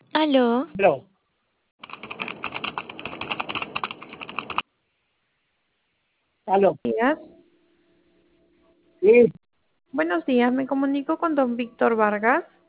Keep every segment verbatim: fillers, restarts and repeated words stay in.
Aló, Aló, aló, días. sí, Buenos días, me comunico con don Víctor Vargas.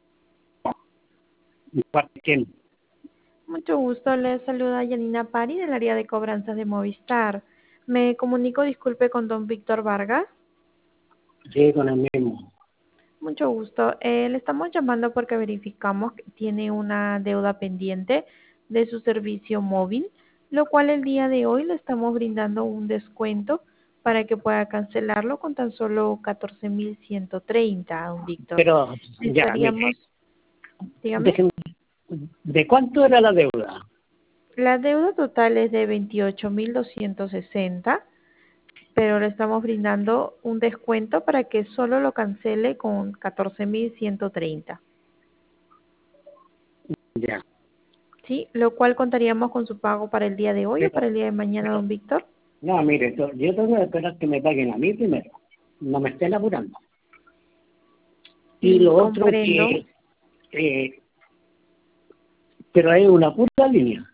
¿quién? Mucho gusto, le saluda Yanina Pari del área de cobranzas de Movistar. Me comunico, disculpe, con don Víctor Vargas. Sí, con el mismo. Mucho gusto. Eh, le estamos llamando porque verificamos que tiene una deuda pendiente de su servicio móvil, lo cual el día de hoy le estamos brindando un descuento para que pueda cancelarlo con tan solo catorce mil ciento treinta, don Víctor. Pero, ya, mire, Estaríamos, dígame. déjeme, ¿de cuánto era la deuda? La deuda total es de veintiocho mil doscientos sesenta, pero le estamos brindando un descuento para que solo lo cancele con catorce mil ciento treinta. Ya, ¿Sí? Lo cual contaríamos con su pago para el día de hoy o para pero, el día de mañana, pero, don Víctor. no, mire, to- yo tengo que esperar que me paguen a mí primero, no me estén apurando. Y Mm, lo otro comprendo. que, eh, pero hay una pura línea.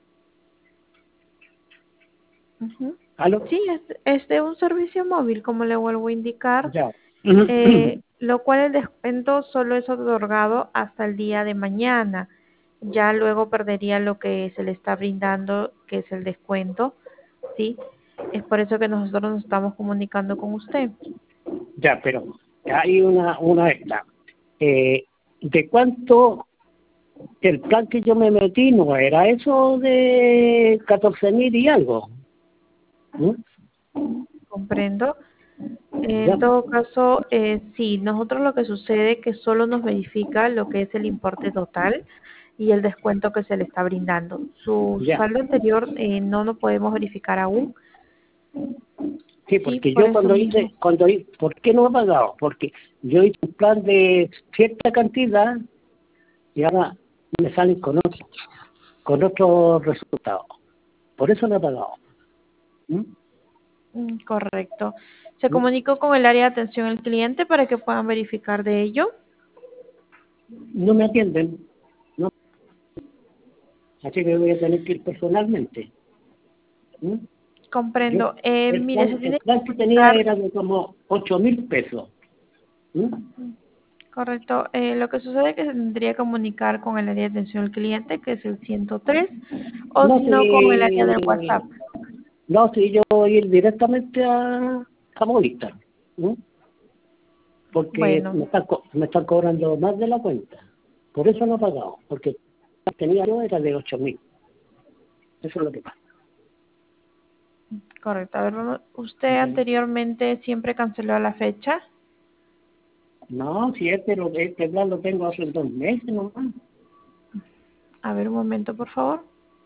Ujú. ¿Aló? Sí, es, es de un servicio móvil, como le vuelvo a indicar, Ya. eh, lo cual el descuento solo es otorgado hasta el día de mañana. Ya luego perdería lo que se le está brindando, que es el descuento, ¿sí? Es por eso que nosotros nos estamos comunicando con usted. Ya, pero hay una, una esta. Eh, ¿de cuánto el plan que yo me metí no era eso de catorce mil y algo? ¿Mm? Comprendo. En Ya, todo caso, eh, sí, nosotros lo que sucede es que solo nos verifica lo que es el importe total y el descuento que se le está brindando. Su ya. saldo anterior eh, no lo podemos verificar aún, Sí, sí, porque por yo eso cuando mismo. hice, cuando hice, ¿por qué no he pagado? Porque yo hice un plan de cierta cantidad y ahora me salen con otro, con otro resultado. Por eso no he pagado. ¿Mm? Mm, correcto. Se ¿Mm? comunicó con el área de atención al cliente para que puedan verificar de ello. No me atienden, ¿no? Así que voy a tener que ir personalmente. ¿Mm? Yo, Comprendo. Eh, el mire, plan, se el tiene que plan que tenía comunicar. era de como ocho mil pesos. ¿Mm? Correcto. Eh, lo que sucede es que se tendría que comunicar con el área de atención al cliente, que es el ciento tres, o No, si no, con el área si, del WhatsApp. no, si yo voy a ir directamente a, a Movistar. ¿Mm? Porque Bueno, me están, co- me están cobrando más de la cuenta. Por eso no he pagado, porque tenía yo era de ocho mil. Eso es lo que pasa. correcto. A ver, vamos- ¿usted ¿Entiendes? anteriormente siempre canceló a la fecha? No, si este, lo, este plan lo tengo hace dos meses nomás. A ver, un momento, por favor.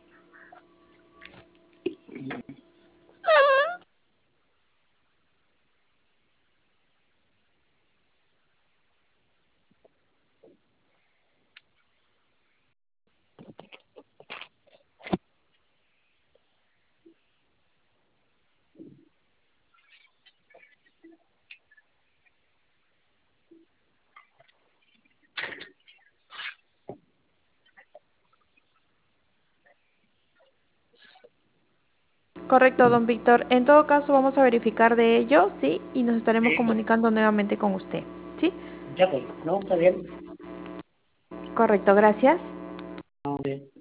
Correcto, don Víctor. En todo caso, vamos a verificar de ello, ¿sí? Y nos estaremos Sí, pues, comunicando nuevamente con usted, ¿sí? ya pues, no, está bien. Correcto, gracias. No, bien.